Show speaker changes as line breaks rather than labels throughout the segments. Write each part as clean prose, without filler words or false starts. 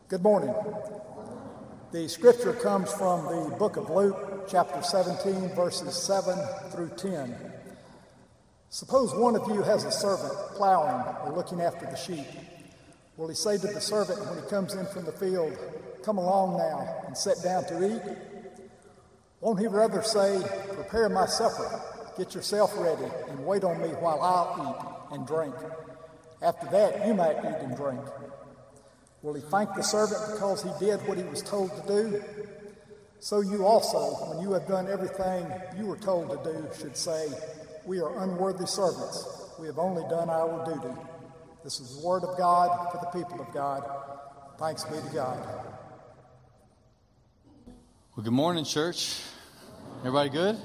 Good morning. The scripture comes from the book of Luke, chapter 17, verses 7 through 10. Suppose one of you has a servant plowing or looking after the sheep. Will he say to the servant when he comes in from the field, "Come along now and sit down to eat"? Won't he rather say, "Prepare my supper, get yourself ready, and wait on me while I'll eat and drink? After that, you might eat and drink"? Will he thank the servant because he did what he was told to do? So you also, when you have done everything you were told to do, should say, "We are unworthy servants. We have only done our duty." This is the word of God for the people of God. Thanks be to God.
Well, good morning, church. Everybody good?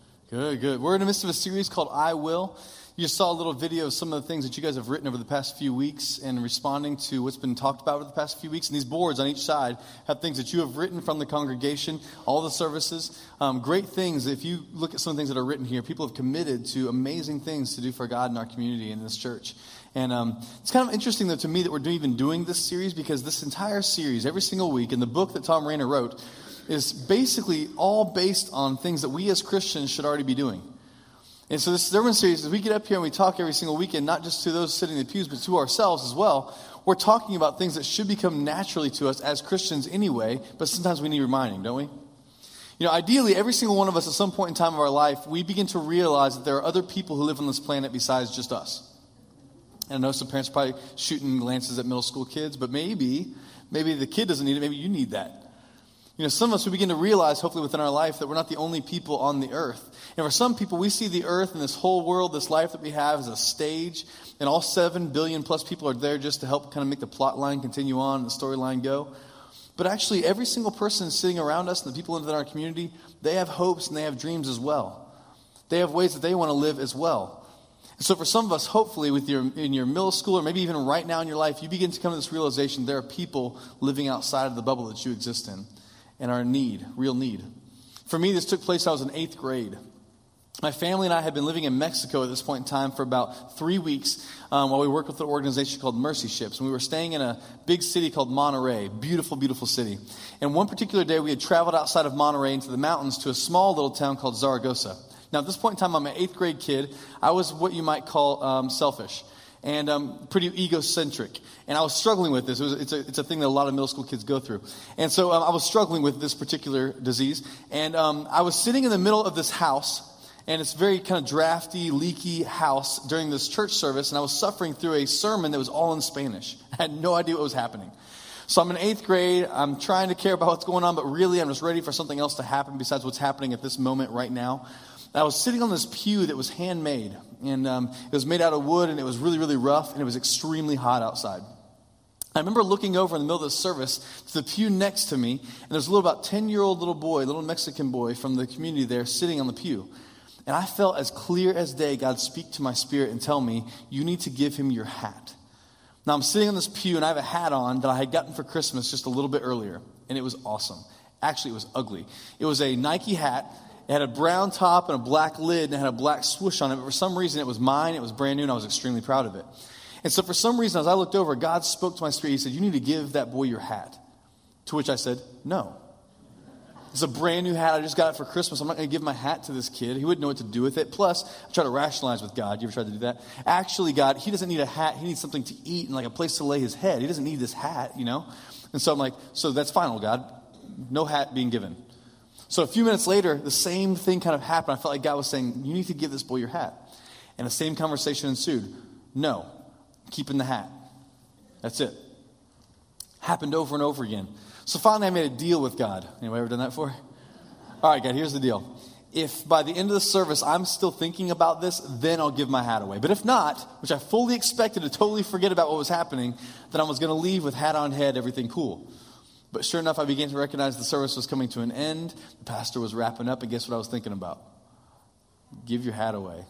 Good. We're in the midst of a series called I Will. You just saw a little video of some of the things that you guys have written over the past few weeks and responding to what's been talked about over the past few weeks. And these boards on each side have things that you have written from the congregation, all the services. Great things. If you look at some of the things that are written here, people have committed to amazing things to do for God in our community and in this church. And it's kind of interesting, though, to me that we're even doing this series, because this entire series, every single week, in the book that Tom Rainer wrote, is basically all based on things that we as Christians should already be doing. And so this sermon series, as we get up here and we talk every single weekend, not just to those sitting in the pews, but to ourselves as well, we're talking about things that should become naturally to us as Christians anyway, but sometimes we need reminding, don't we? You know, ideally, every single one of us at some point in time of our life, we begin to realize that there are other people who live on this planet besides just us. And I know some parents are probably shooting glances at middle school kids, but maybe the kid doesn't need it, maybe you need that. You know, some of us, we begin to realize, hopefully within our life, that we're not the only people on the earth. And for some people, we see the earth and this whole world, this life that we have, as a stage. And all 7 billion plus people are there just to help kind of make the plot line continue on and the storyline go. But actually, every single person sitting around us and the people within our community, they have hopes and they have dreams as well. They have ways that they want to live as well. And so for some of us, hopefully, in your middle school or maybe even right now in your life, you begin to come to this realization there are people living outside of the bubble that you exist in. And our need, real need. For me, this took place when I was in 8th grade. My family and I had been living in Mexico at this point in time for about 3 weeks while we worked with an organization called Mercy Ships. And we were staying in a big city called Monterrey, beautiful, beautiful city. And one particular day, we had traveled outside of Monterrey into the mountains to a small little town called Zaragoza. Now, at this point in time, I'm an 8th grade kid. I was what you might call selfish and pretty egocentric. And I was struggling with this. It's a thing that a lot of middle school kids go through. And so I was struggling with this particular disease. And I was sitting in the middle of this house, and it's a very kind of drafty, leaky house during this church service, and I was suffering through a sermon that was all in Spanish. I had no idea what was happening. So I'm in 8th grade. I'm trying to care about what's going on, but really I'm just ready for something else to happen besides what's happening at this moment right now. I was sitting on this pew that was handmade, and it was made out of wood, and it was really, really rough, and it was extremely hot outside. I remember looking over in the middle of the service to the pew next to me, and there was a little about 10-year-old little boy, little Mexican boy from the community there sitting on the pew. And I felt as clear as day God speak to my spirit and tell me, "You need to give him your hat." Now I'm sitting on this pew, and I have a hat on that I had gotten for Christmas just a little bit earlier, and it was awesome. Actually, it was ugly. It was a Nike hat. It had a brown top and a black lid, and it had a black swoosh on it. But for some reason, it was mine. It was brand new, and I was extremely proud of it. And so for some reason, as I looked over, God spoke to my spirit. He said, "You need to give that boy your hat." To which I said, "No. It's a brand new hat. I just got it for Christmas. I'm not going to give my hat to this kid. He wouldn't know what to do with it." Plus, I try to rationalize with God. You ever tried to do that? Actually, God, he doesn't need a hat. He needs something to eat and like a place to lay his head. He doesn't need this hat, you know? And so I'm like, so that's final, God. No hat being given. So a few minutes later, the same thing kind of happened. I felt like God was saying, "You need to give this boy your hat." And the same conversation ensued. "No, I'm keeping the hat." That's it. Happened over and over again. So finally I made a deal with God. Anybody ever done that before? All right, God, here's the deal. If by the end of the service I'm still thinking about this, then I'll give my hat away. But if not, which I fully expected to totally forget about what was happening, then I was going to leave with hat on head, everything cool. But sure enough, I began to recognize the service was coming to an end. The pastor was wrapping up, and guess what I was thinking about? Give your hat away.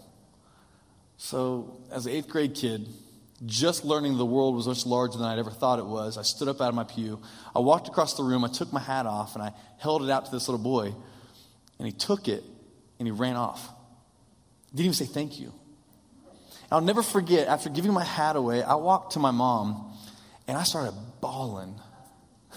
So as an 8th grade kid, just learning the world was much larger than I'd ever thought it was, I stood up out of my pew. I walked across the room. I took my hat off, and I held it out to this little boy. And he took it, and he ran off. Didn't even say thank you. And I'll never forget, after giving my hat away, I walked to my mom, and I started bawling.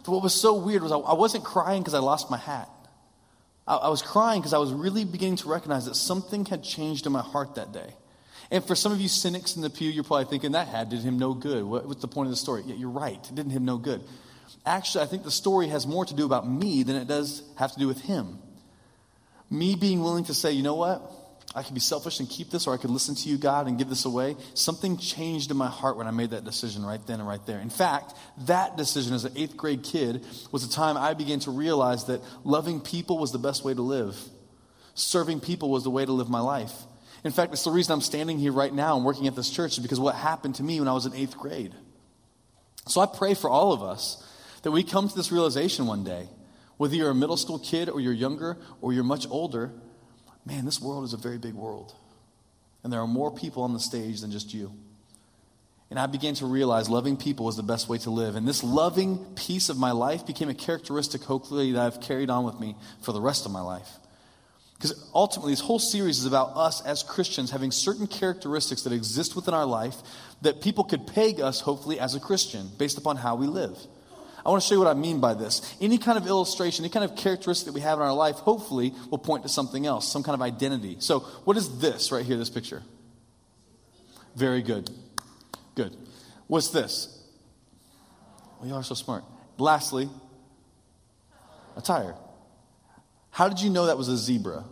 But what was so weird was I wasn't crying because I lost my hat. I was crying because I was really beginning to recognize that something had changed in my heart that day. And for some of you cynics in the pew, you're probably thinking, that hat did him no good. What's the point of the story? Yeah, you're right. It did him no good. Actually, I think the story has more to do about me than it does have to do with him. Me being willing to say, you know what? I could be selfish and keep this, or I could listen to you, God, and give this away. Something changed in my heart when I made that decision right then and right there. In fact, that decision as an 8th grade kid was the time I began to realize that loving people was the best way to live. Serving people was the way to live my life. In fact, it's the reason I'm standing here right now and working at this church, is because what happened to me when I was in 8th grade. So I pray for all of us that we come to this realization one day, whether you're a middle school kid or you're younger or you're much older, man, this world is a very big world. And there are more people on the stage than just you. And I began to realize loving people was the best way to live. And this loving piece of my life became a characteristic, hopefully, that I've carried on with me for the rest of my life. Because ultimately, this whole series is about us as Christians having certain characteristics that exist within our life that people could peg us, hopefully, as a Christian based upon how we live. I want to show you what I mean by this. Any kind of illustration, any kind of characteristic that we have in our life, hopefully, will point to something else, some kind of identity. So what is this right here, this picture? Very good. Good. What's this? Well, you are so smart. Lastly, a tire. How did you know that was a zebra?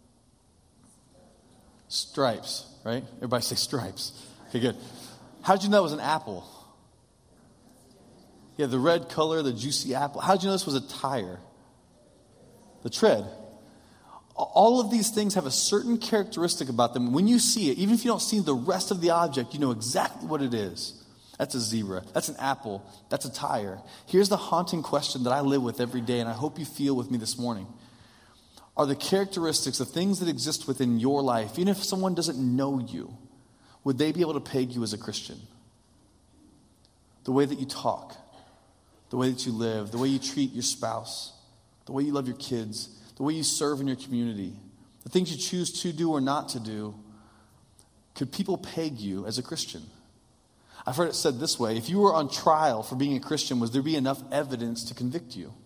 Stripes, right? Everybody say stripes. Okay, good. How did you know that was an apple? Yeah, the red color, the juicy apple. How did you know this was a tire? The tread. All of these things have a certain characteristic about them. When you see it, even if you don't see the rest of the object, you know exactly what it is. That's a zebra. That's an apple. That's a tire. Here's the haunting question that I live with every day, and I hope you feel with me this morning. Are the characteristics, the things that exist within your life, even if someone doesn't know you, would they be able to peg you as a Christian? The way that you talk, the way that you live, the way you treat your spouse, the way you love your kids, the way you serve in your community, the things you choose to do or not to do, could people peg you as a Christian? I've heard it said this way: if you were on trial for being a Christian, would there be enough evidence to convict you?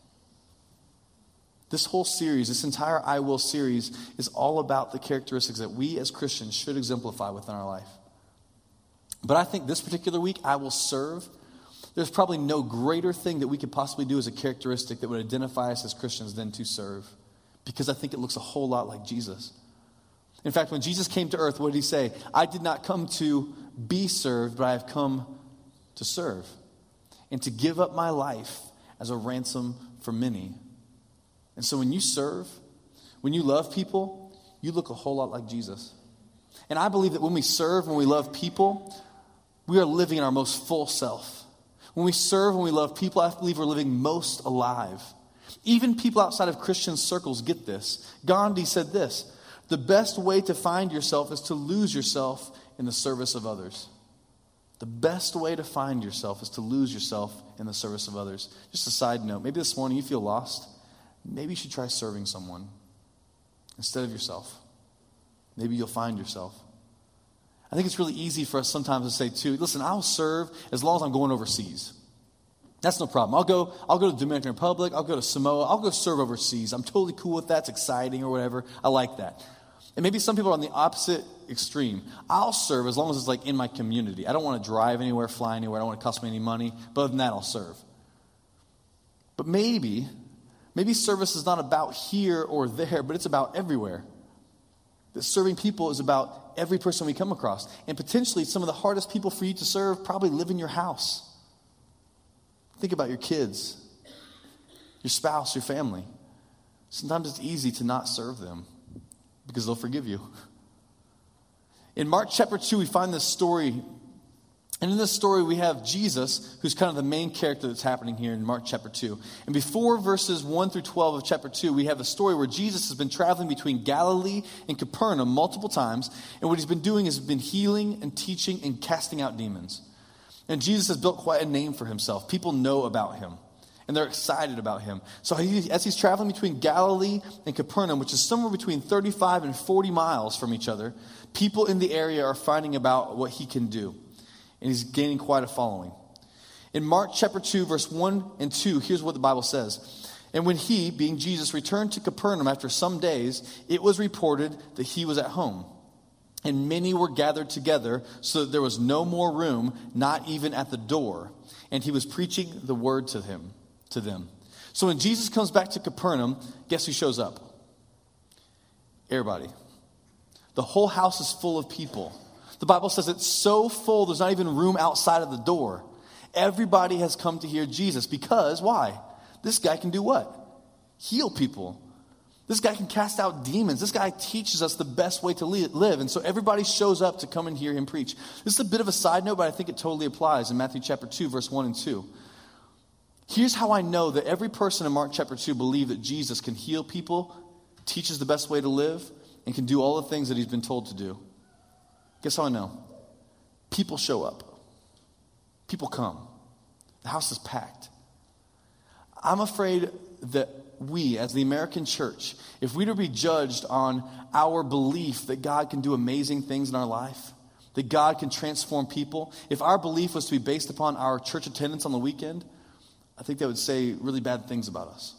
This whole series, this entire I Will series, is all about the characteristics that we as Christians should exemplify within our life. But I think this particular week, I will serve. There's probably no greater thing that we could possibly do as a characteristic that would identify us as Christians than to serve. Because I think it looks a whole lot like Jesus. In fact, when Jesus came to earth, what did he say? I did not come to be served, but I have come to serve. And to give up my life as a ransom for many. And so when you serve, when you love people, you look a whole lot like Jesus. And I believe that when we serve, when we love people, we are living in our most full self. When we serve, when we love people, I believe we're living most alive. Even people outside of Christian circles get this. Gandhi said this: the best way to find yourself is to lose yourself in the service of others. The best way to find yourself is to lose yourself in the service of others. Just a side note, maybe this morning you feel lost. Maybe you should try serving someone instead of yourself. Maybe you'll find yourself. I think it's really easy for us sometimes to say too, listen, I'll serve as long as I'm going overseas. That's no problem. I'll go to the Dominican Republic, I'll go to Samoa, I'll go serve overseas. I'm totally cool with that, it's exciting or whatever. I like that. And maybe some people are on the opposite extreme. I'll serve as long as it's like in my community. I don't want to drive anywhere, fly anywhere, I don't want to cost me any money, but other than that I'll serve. But maybe service is not about here or there, but it's about everywhere. That serving people is about every person we come across. And potentially some of the hardest people for you to serve probably live in your house. Think about your kids, your spouse, your family. Sometimes it's easy to not serve them because they'll forgive you. In Mark chapter 2, we find this story. And in this story, we have Jesus, who's kind of the main character that's happening here in Mark chapter 2. And before verses 1 through 12 of chapter 2, we have a story where Jesus has been traveling between Galilee and Capernaum multiple times. And what he's been doing is been healing and teaching and casting out demons. And Jesus has built quite a name for himself. People know about him. And they're excited about him. So as he's traveling between Galilee and Capernaum, which is somewhere between 35 and 40 miles from each other, people in the area are finding about what he can do. And he's gaining quite a following. In Mark chapter 2, verse 1 and 2, here's what the Bible says. And when he, being Jesus, returned to Capernaum after some days, it was reported that he was at home. And many were gathered together, so that there was no more room, not even at the door. And he was preaching the word to them. So when Jesus comes back to Capernaum, guess who shows up? Everybody. The whole house is full of people. The Bible says it's so full, there's not even room outside of the door. Everybody has come to hear Jesus because, why? This guy can do what? Heal people. This guy can cast out demons. This guy teaches us the best way to live. And so everybody shows up to come and hear him preach. This is a bit of a side note, but I think it totally applies in Matthew chapter 2, verse 1 and 2. Here's how I know that every person in Mark chapter 2 believed that Jesus can heal people, teaches the best way to live, and can do all the things that he's been told to do. Guess how I know? People show up. People come. The house is packed. I'm afraid that we, as the American church, if we were to be judged on our belief that God can do amazing things in our life, that God can transform people, if our belief was to be based upon our church attendance on the weekend, I think they would say really bad things about us.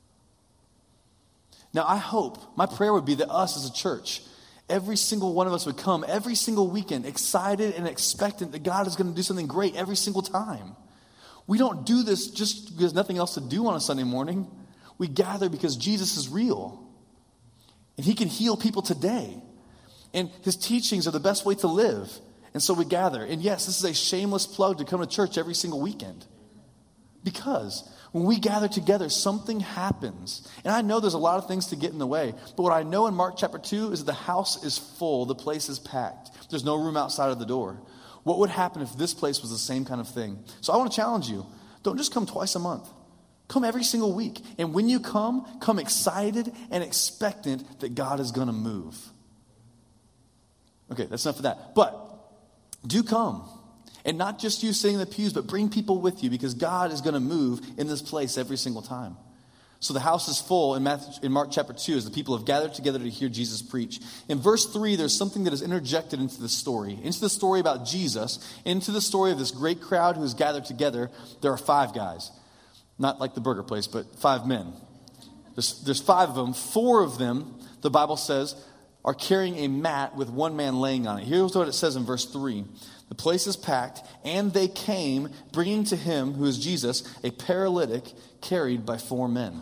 Now, I hope, my prayer would be that us as a church, every single one of us would come every single weekend excited and expectant that God is going to do something great every single time. We don't do this just because there's nothing else to do on a Sunday morning. We gather because Jesus is real. And he can heal people today. And his teachings are the best way to live. And so we gather. And yes, this is a shameless plug to come to church every single weekend. Because when we gather together, something happens. And I know there's a lot of things to get in the way. But what I know in Mark chapter 2 is that the house is full. The place is packed. There's no room outside of the door. What would happen if this place was the same kind of thing? So I want to challenge you. Don't just come twice a month. Come every single week. And when you come excited and expectant that God is going to move. Okay, that's enough of that. But do come. And not just you sitting in the pews, but bring people with you because God is going to move in this place every single time. So the house is full in Mark chapter 2 as the people have gathered together to hear Jesus preach. In verse 3, there's something that is interjected into the story about Jesus, into the story of this great crowd who has gathered together. There are 5 guys. Not like the burger place, but 5 men. There's 5 of them. 4 of them, the Bible says, are carrying a mat with one man laying on it. Here's what it says in verse 3. The place is packed, and they came, bringing to him, who is Jesus, a paralytic carried by 4 men.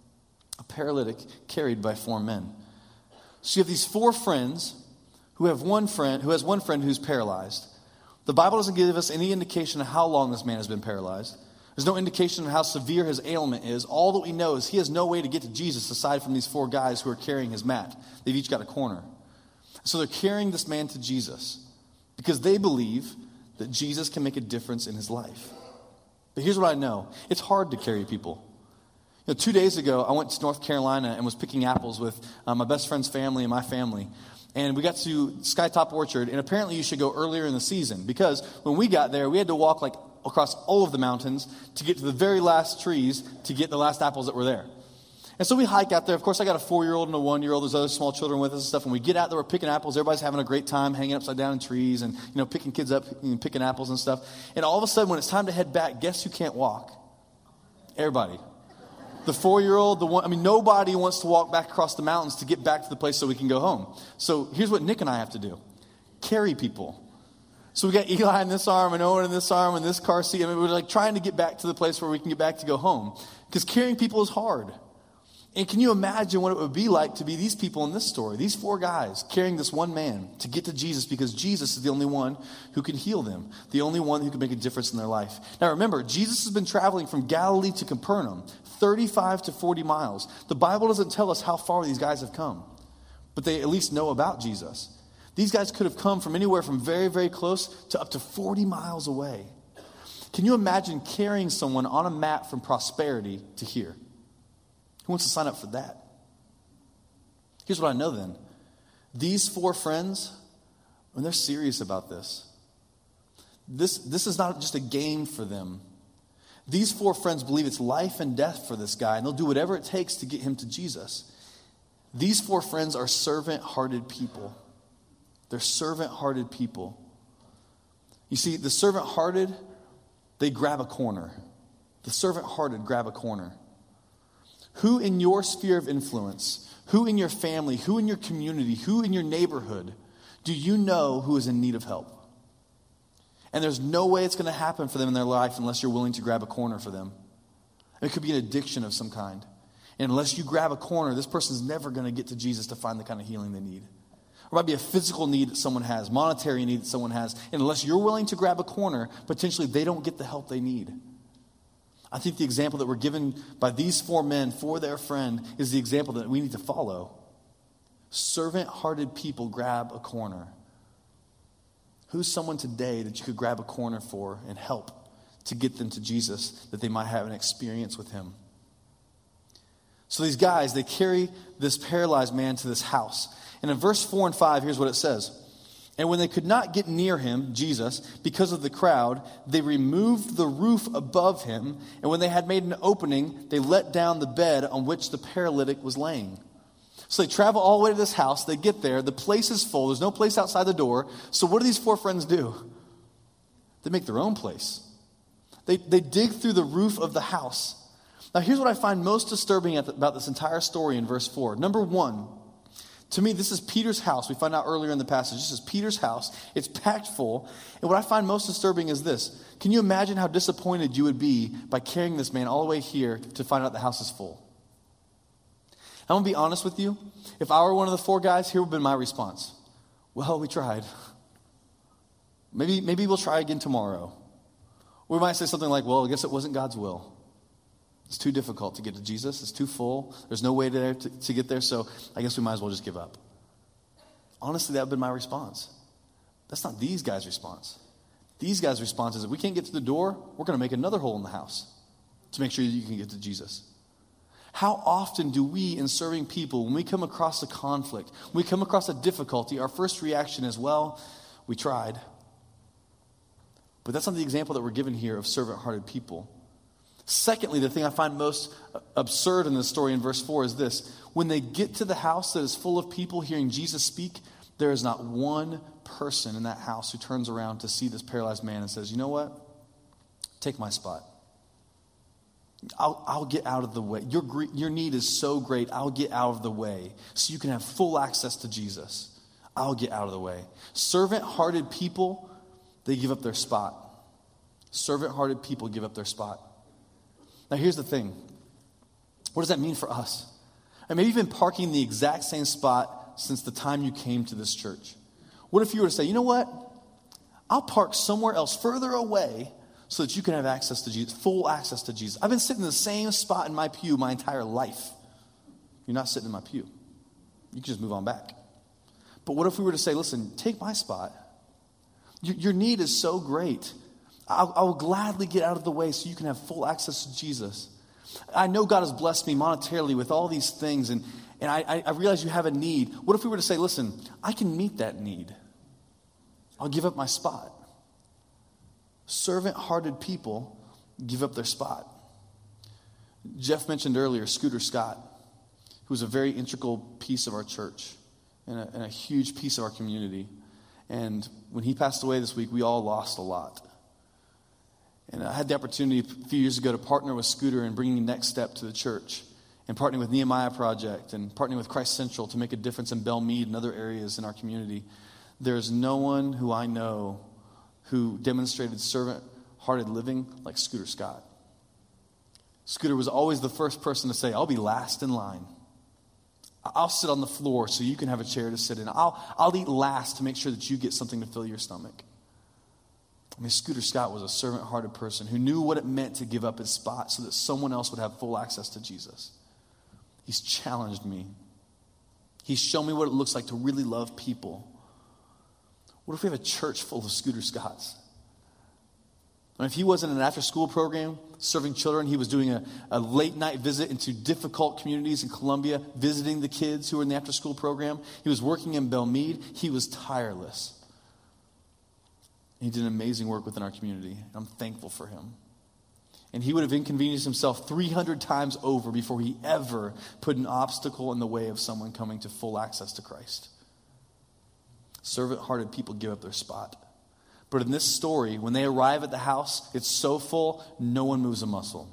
A paralytic carried by 4 men. So you have these 4 friends who has one friend who's paralyzed. The Bible doesn't give us any indication of how long this man has been paralyzed. There's no indication of how severe his ailment is. All that we know is he has no way to get to Jesus aside from these 4 guys who are carrying his mat. They've each got a corner. So they're carrying this man to Jesus because they believe that Jesus can make a difference in his life. But here's what I know. It's hard to carry people. 2 days ago, I went to North Carolina and was picking apples with my best friend's family and my family. And we got to Skytop Orchard, and apparently you should go earlier in the season because when we got there, we had to walk across all of the mountains to get to the very last trees to get the last apples that were there. And so we hike out there. Of course, I got a 4-year-old and a 1-year-old. There's other small children with us and stuff. When we get out there, we're picking apples. Everybody's having a great time hanging upside down in trees and, picking kids up and picking apples and stuff. And all of a sudden, when it's time to head back, guess who can't walk? Everybody. The 4-year-old, nobody wants to walk back across the mountains to get back to the place so we can go home. So here's what Nick and I have to do. Carry people. So we got Eli in this arm and Owen in this arm and this car seat. We're trying to get back to the place where we can get back to go home. Because carrying people is hard. And can you imagine what it would be like to be these people in this story? These 4 guys carrying this one man to get to Jesus because Jesus is the only one who can heal them. The only one who can make a difference in their life. Now remember, Jesus has been traveling from Galilee to Capernaum, 35 to 40 miles. The Bible doesn't tell us how far these guys have come. But they at least know about Jesus. These guys could have come from anywhere from very, very close to up to 40 miles away. Can you imagine carrying someone on a mat from Prosperity to here? Who wants to sign up for that? Here's what I know then. These 4 friends, when they're serious about this, this is not just a game for them. These 4 friends believe it's life and death for this guy, and they'll do whatever it takes to get him to Jesus. These 4 friends are servant-hearted people. They're servant-hearted people. You see, the servant-hearted they grab a corner. The servant-hearted grab a corner. Who in your sphere of influence, who in your family, who in your community, who in your neighborhood do you know who is in need of help? And there's no way it's going to happen for them in their life unless you're willing to grab a corner for them. It could be an addiction of some kind. And unless you grab a corner, this person's never going to get to Jesus to find the kind of healing they need. Or it might be a physical need that someone has, monetary need that someone has. And unless you're willing to grab a corner, potentially they don't get the help they need. I think the example that we're given by these 4 men for their friend is the example that we need to follow. Servant-hearted people grab a corner. Who's someone today that you could grab a corner for and help to get them to Jesus, that they might have an experience with him? So these guys, they carry this paralyzed man to this house. And in verse 4 and 5, here's what it says. And when they could not get near him, Jesus, because of the crowd, they removed the roof above him. And when they had made an opening, they let down the bed on which the paralytic was laying. So they travel all the way to this house. They get there. The place is full. There's no place outside the door. So what do these 4 friends do? They make their own place. They dig through the roof of the house. Now here's what I find most disturbing about this entire story in verse 4. Number 1, to me, this is Peter's house. We find out earlier in the passage. This is Peter's house. It's packed full. And what I find most disturbing is this. Can you imagine how disappointed you would be by carrying this man all the way here to find out the house is full? I'm going to be honest with you. If I were one of the 4 guys, here would have been my response. Well, we tried. Maybe we'll try again tomorrow. We might say something like, well, I guess it wasn't God's will. It's too difficult to get to Jesus. It's too full. There's no way to get there, so I guess we might as well just give up. Honestly, that would have been my response. That's not these guys' response. These guys' response is, if we can't get to the door, we're going to make another hole in the house to make sure you can get to Jesus. How often do we, in serving people, when we come across a conflict, when we come across a difficulty, our first reaction is, well, we tried. But that's not the example that we're given here of servant-hearted people. Secondly, the thing I find most absurd in this story in verse 4 is this. When they get to the house that is full of people hearing Jesus speak, there is not one person in that house who turns around to see this paralyzed man and says, you know what? Take my spot. I'll get out of the way. Your need is so great, I'll get out of the way so you can have full access to Jesus. I'll get out of the way. Servant-hearted people, they give up their spot. Servant-hearted people give up their spot. Now here's the thing. What does that mean for us? And maybe you've been parking in the exact same spot since the time you came to this church. What if you were to say, you know what? I'll park somewhere else further away so that you can have access to Jesus, full access to Jesus. I've been sitting in the same spot in my pew my entire life. You're not sitting in my pew. You can just move on back. But what if we were to say, listen, take my spot. Your need is so great. I will gladly get out of the way so you can have full access to Jesus. I know God has blessed me monetarily with all these things, and I realize you have a need. What if we were to say, listen, I can meet that need. I'll give up my spot. Servant-hearted people give up their spot. Jeff mentioned earlier Scooter Scott, who was a very integral piece of our church and a huge piece of our community. And when he passed away this week, we all lost a lot. And I had the opportunity a few years ago to partner with Scooter in bringing Next Step to the church, and partnering with Nehemiah Project, and partnering with Christ Central to make a difference in Belle Meade and other areas in our community. There's no one who I know who demonstrated servant-hearted living like Scooter Scott. Scooter was always the first person to say, I'll be last in line. I'll sit on the floor so you can have a chair to sit in. I'll eat last to make sure that you get something to fill your stomach. I mean, Scooter Scott was a servant-hearted person who knew what it meant to give up his spot so that someone else would have full access to Jesus. He's challenged me. He's shown me what it looks like to really love people. What if we have a church full of Scooter Scotts? And if he wasn't in an after-school program serving children, he was doing a late-night visit into difficult communities in Colombia, visiting the kids who were in the after-school program. He was working in Belle Meade. He was tireless. He did amazing work within our community. I'm thankful for him. And he would have inconvenienced himself 300 times over before he ever put an obstacle in the way of someone coming to full access to Christ. Servant-hearted people give up their spot. But in this story, when they arrive at the house, it's so full, no one moves a muscle.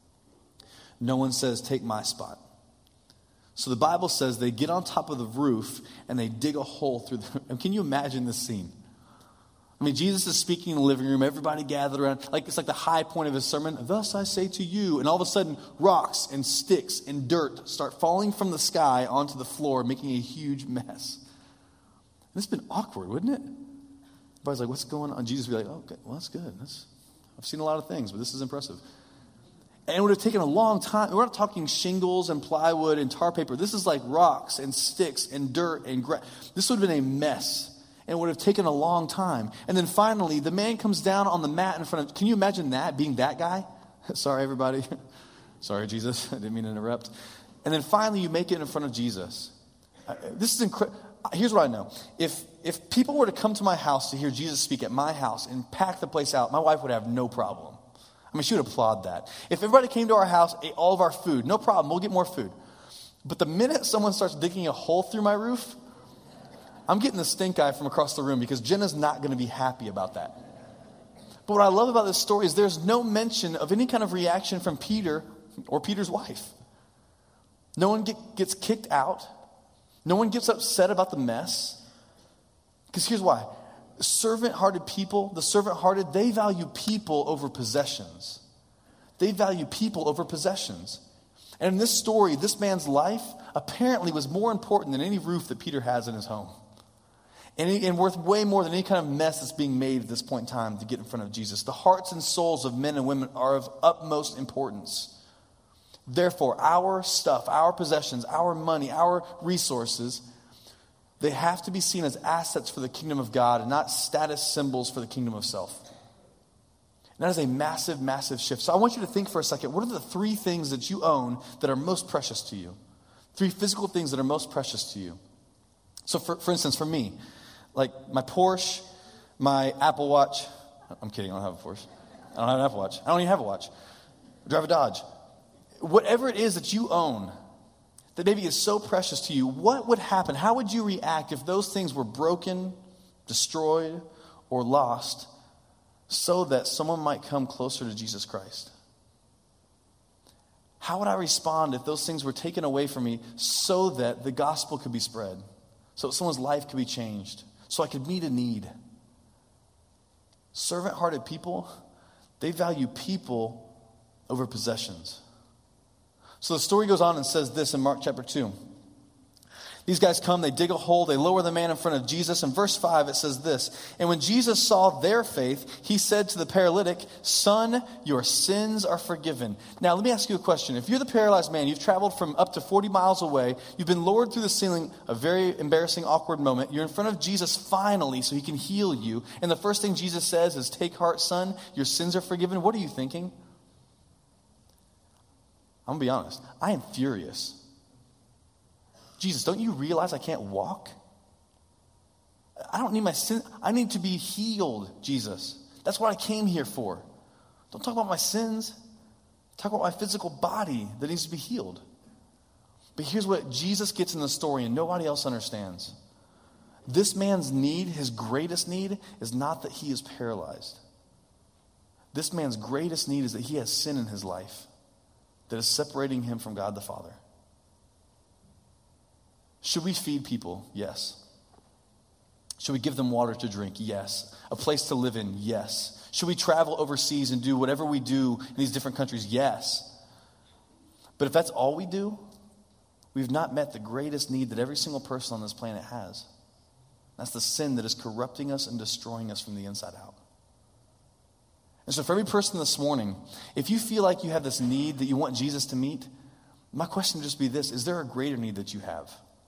No one says, take my spot. So the Bible says they get on top of the roof and they dig a hole through the... Can you imagine this scene? I mean, Jesus is speaking in the living room, everybody gathered around. It's like the high point of his sermon. Thus I say to you. And all of a sudden, rocks and sticks and dirt start falling from the sky onto the floor, making a huge mess. And it's been awkward, wouldn't it? Everybody's like, what's going on? Jesus would be like, okay, well, that's good. I've seen a lot of things, but this is impressive. And it would have taken a long time. We're not talking shingles and plywood and tar paper. This is like rocks and sticks and dirt and grass. This would have been a mess. And it would have taken a long time. And then finally, the man comes down on the mat in front of... Can you imagine that, being that guy? Sorry, everybody. Sorry, Jesus. I didn't mean to interrupt. And then finally, you make it in front of Jesus. This is incredible. Here's what I know. If people were to come to my house to hear Jesus speak at my house and pack the place out, my wife would have no problem. I mean, she would applaud that. If everybody came to our house, ate all of our food, no problem, we'll get more food. But the minute someone starts digging a hole through my roof, I'm getting the stink eye from across the room because Jenna's not going to be happy about that. But what I love about this story is there's no mention of any kind of reaction from Peter or Peter's wife. No one gets kicked out. No one gets upset about the mess. Because here's why. Servant-hearted people, the servant-hearted, they value people over possessions. They value people over possessions. And in this story, this man's life apparently was more important than any roof that Peter has in his home. And worth way more than any kind of mess that's being made at this point in time to get in front of Jesus. The hearts and souls of men and women are of utmost importance. Therefore, our stuff, our possessions, our money, our resources, they have to be seen as assets for the kingdom of God and not status symbols for the kingdom of self. And that is a massive, massive shift. So I want you to think for a second, what are the 3 things that you own that are most precious to you? 3 physical things that are most precious to you. So for instance, for me, like my Porsche, my Apple Watch. I'm kidding, I don't have a Porsche. I don't have an Apple Watch. I don't even have a watch. I drive a Dodge. Whatever it is that you own that maybe is so precious to you, what would happen? How would you react if those things were broken, destroyed, or lost so that someone might come closer to Jesus Christ? How would I respond if those things were taken away from me so that the gospel could be spread, so that someone's life could be changed, so I could meet a need? Servant-hearted people, they value people over possessions. So the story goes on and says this in Mark chapter 2. These guys come, they dig a hole, they lower the man in front of Jesus. In verse 5, it says this: and when Jesus saw their faith, he said to the paralytic, "Son, your sins are forgiven." Now, let me ask you a question. If you're the paralyzed man, you've traveled from up to 40 miles away, you've been lowered through the ceiling, a very embarrassing, awkward moment. You're in front of Jesus finally so he can heal you. And the first thing Jesus says is, "Take heart, son, your sins are forgiven." What are you thinking? I'm going to be honest. I am furious. Jesus, don't you realize I can't walk? I don't need my sin. I need to be healed, Jesus. That's what I came here for. Don't talk about my sins. Talk about my physical body that needs to be healed. But here's what Jesus gets in the story and nobody else understands. This man's need, his greatest need, is not that he is paralyzed. This man's greatest need is that he has sin in his life that is separating him from God the Father. Should we feed people? Yes. Should we give them water to drink? Yes. A place to live in? Yes. Should we travel overseas and do whatever we do in these different countries? Yes. But if that's all we do, we've not met the greatest need that every single person on this planet has. That's the sin that is corrupting us and destroying us from the inside out. And so for every person this morning, if you feel like you have this need that you want Jesus to meet, my question would just be this: is there a greater need that you have?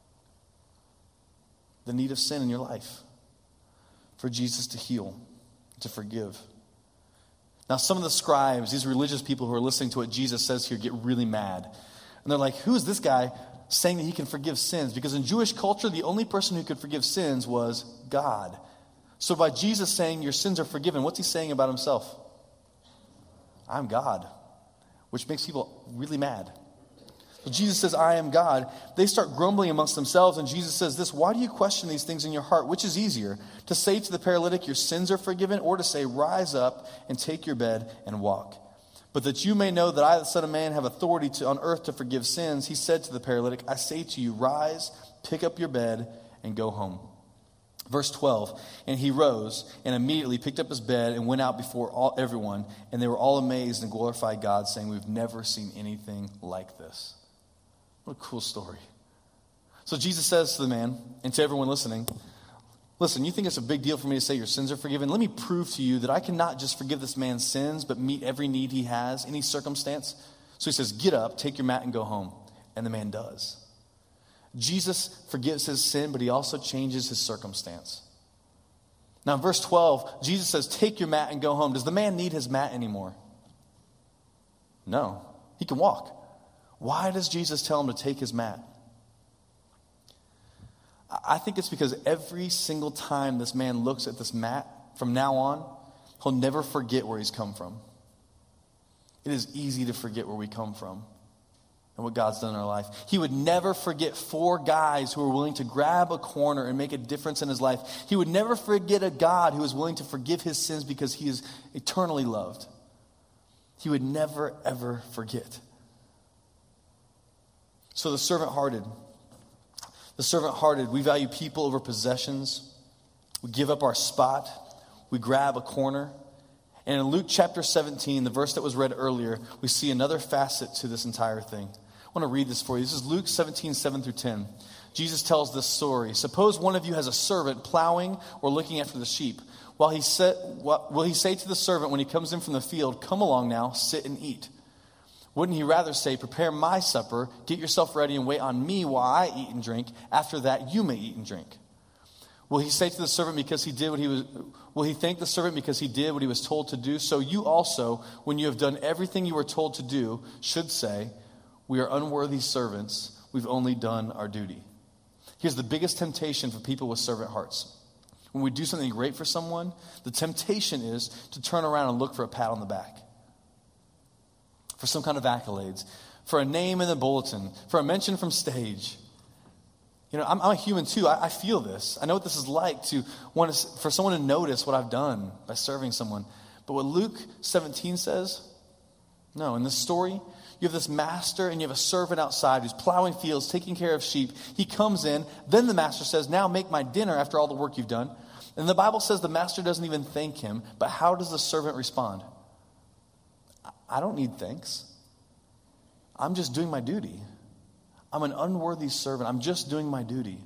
The need of sin in your life. For Jesus to heal, to forgive. Now some of the scribes, these religious people who are listening to what Jesus says here, get really mad. And they're like, who is this guy saying that he can forgive sins? Because in Jewish culture, the only person who could forgive sins was God. So by Jesus saying your sins are forgiven, what's he saying about himself? I'm God, which makes people really mad. So Jesus says, I am God. They start grumbling amongst themselves, and Jesus says this, why do you question these things in your heart? Which is easier, to say to the paralytic, your sins are forgiven, or to say, rise up and take your bed and walk? But that you may know that I, the Son of Man, have authority on earth to forgive sins, he said to the paralytic, I say to you, rise, pick up your bed, and go home. Verse 12, and he rose and immediately picked up his bed and went out before everyone, and they were all amazed and glorified God, saying, we've never seen anything like this. What a cool story. So Jesus says to the man and to everyone listening, listen, you think it's a big deal for me to say your sins are forgiven? Let me prove to you that I cannot just forgive this man's sins, but meet every need he has, any circumstance. So he says, get up, take your mat, and go home. And the man does. Jesus forgives his sin, but he also changes his circumstance. Now in verse 12, Jesus says, take your mat and go home. Does the man need his mat anymore? No. He can walk. Why does Jesus tell him to take his mat? I think it's because every single time this man looks at this mat, from now on, he'll never forget where he's come from. It is easy to forget where we come from and what God's done in our life. He would never forget 4 guys who were willing to grab a corner and make a difference in his life. He would never forget a God who was willing to forgive his sins because he is eternally loved. He would never, ever forget. So the servant-hearted, we value people over possessions. We give up our spot. We grab a corner. And in Luke chapter 17, the verse that was read earlier, we see another facet to this entire thing. I want to read this for you. This is Luke 17, 7 through 10. Jesus tells this story. Suppose one of you has a servant plowing or looking after the sheep. Will he say to the servant when he comes in from the field, come along now, sit and eat? Wouldn't he rather say, prepare my supper, get yourself ready and wait on me while I eat and drink. After that, you may eat and drink. Will he say to the servant will he thank the servant because he did what he was told to do? So you also, when you have done everything you were told to do, should say, we are unworthy servants. We've only done our duty. Here's the biggest temptation for people with servant hearts. When we do something great for someone, the temptation is to turn around and look for a pat on the back, for some kind of accolades, for a name in the bulletin, for a mention from stage. You know, I'm a human too. I feel this. I know what this is like for someone to notice what I've done by serving someone. But what Luke 17 says, no, in this story, you have this master and you have a servant outside who's plowing fields, taking care of sheep. He comes in. Then the master says, now make my dinner after all the work you've done. And the Bible says the master doesn't even thank him. But how does the servant respond? I don't need thanks. I'm just doing my duty. I'm an unworthy servant. I'm just doing my duty.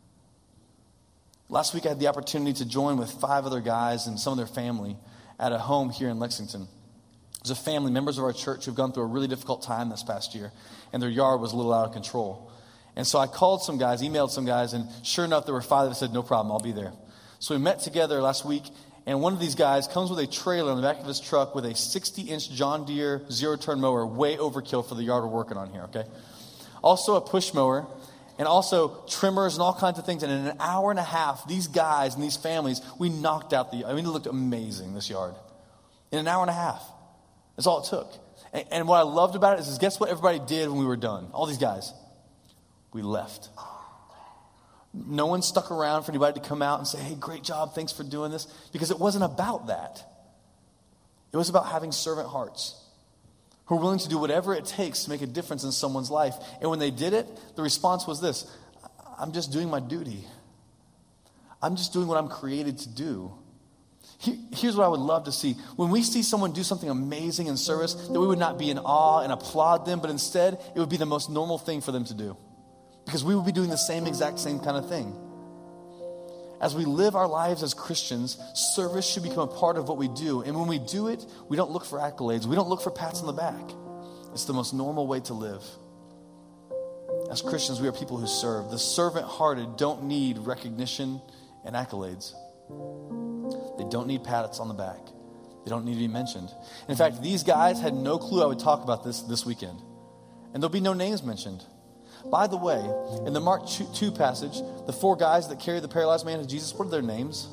Last week I had the opportunity to join with 5 other guys and some of their family at a home here in Lexington. There's a family, members of our church, who've gone through a really difficult time this past year, and their yard was a little out of control. And so I called some guys, emailed some guys, and sure enough, there were 5 that said, no problem, I'll be there. So we met together last week, and one of these guys comes with a trailer on the back of his truck with a 60-inch John Deere zero-turn mower, way overkill for the yard we're working on here, okay? Also a push mower, and also trimmers and all kinds of things. And in an hour and a half, these guys and these families, we knocked out it looked amazing, this yard. In an hour and a half. That's all it took. And what I loved about it is guess what everybody did when we were done? All these guys. We left. No one stuck around for anybody to come out and say, hey, great job, thanks for doing this. Because it wasn't about that. It was about having servant hearts who are willing to do whatever it takes to make a difference in someone's life. And when they did it, the response was this: I'm just doing my duty. I'm just doing what I'm created to do. Here's what I would love to see. When we see someone do something amazing in service, that we would not be in awe and applaud them, but instead it would be the most normal thing for them to do. Because we would be doing the same kind of thing. As we live our lives as Christians, service should become a part of what we do. And when we do it, we don't look for accolades. We don't look for pats on the back. It's the most normal way to live. As Christians, we are people who serve. The servant-hearted don't need recognition and accolades. They don't need pats on the back. They don't need to be mentioned. In fact, these guys had no clue I would talk about this weekend. And there'll be no names mentioned. By the way, in the Mark 2 passage, the 4 guys that carried the paralyzed man to Jesus, what are their names?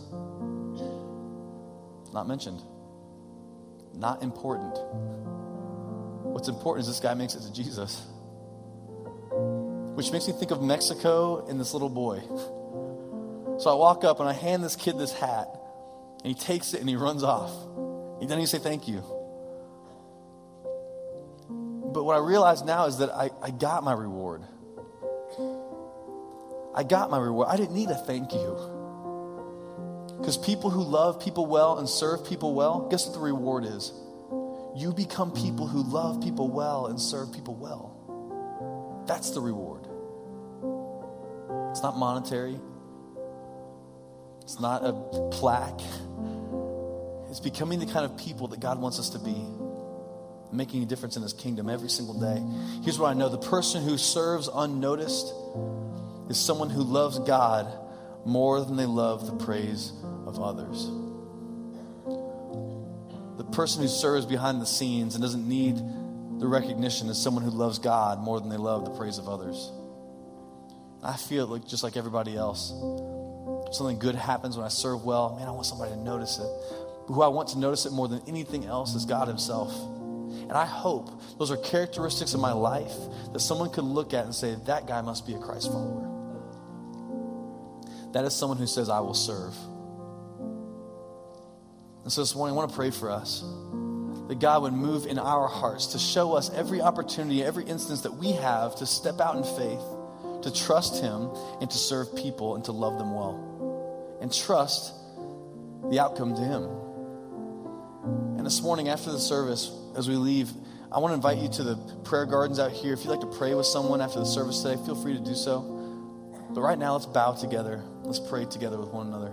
Not mentioned. Not important. What's important is this guy makes it to Jesus. which makes me think of Mexico and this little boy. So I walk up and I hand this kid this hat, and he takes it and he runs off. He doesn't even say thank you. But what I realize now is that I got my reward. I got my reward. I didn't need a thank you. Because people who love people well and serve people well, guess what the reward is? You become people who love people well and serve people well. That's the reward. It's not monetary. It's not a plaque. It's becoming the kind of people that God wants us to be, making a difference in His kingdom every single day. Here's what I know. The person who serves unnoticed is someone who loves God more than they love the praise of others. The person who serves behind the scenes and doesn't need the recognition is someone who loves God more than they love the praise of others. I feel like just like everybody else. If something good happens when I serve well, man, I want somebody to notice it. But who I want to notice it more than anything else is God Himself. And I hope those are characteristics of my life that someone could look at and say, that guy must be a Christ follower. That is someone who says, I will serve. And so this morning, I want to pray for us that God would move in our hearts to show us every opportunity, every instance that we have to step out in faith, to trust Him and to serve people and to love them well. And trust the outcome to Him. And this morning after the service, as we leave, I want to invite you to the prayer gardens out here. If you'd like to pray with someone after the service today, feel free to do so. But right now, let's bow together. Let's pray together with one another.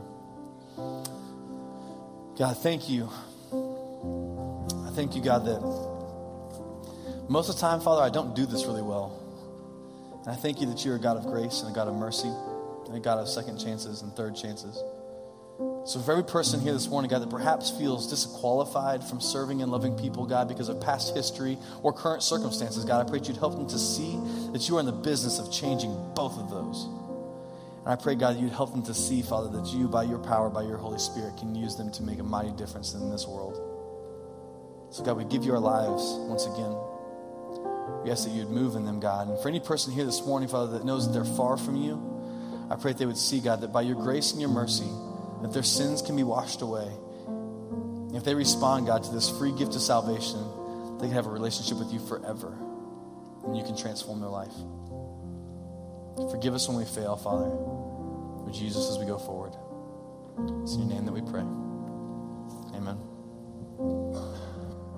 God, thank you. I thank you, God, that most of the time, Father, I don't do this really well. And I thank you that you're a God of grace and a God of mercy and a God of second chances and third chances. So for every person here this morning, God, that perhaps feels disqualified from serving and loving people, God, because of past history or current circumstances, God, I pray that you'd help them to see that you are in the business of changing both of those. And I pray, God, that you'd help them to see, Father, that you, by your power, by your Holy Spirit, can use them to make a mighty difference in this world. So, God, we give you our lives once again. We ask that you'd move in them, God. And for any person here this morning, Father, that knows that they're far from you, I pray that they would see, God, that by your grace and your mercy, that their sins can be washed away. And if they respond, God, to this free gift of salvation, they can have a relationship with you forever. And you can transform their life. Forgive us when we fail, Father. Would you use us as we go forward? It's in your name that we pray.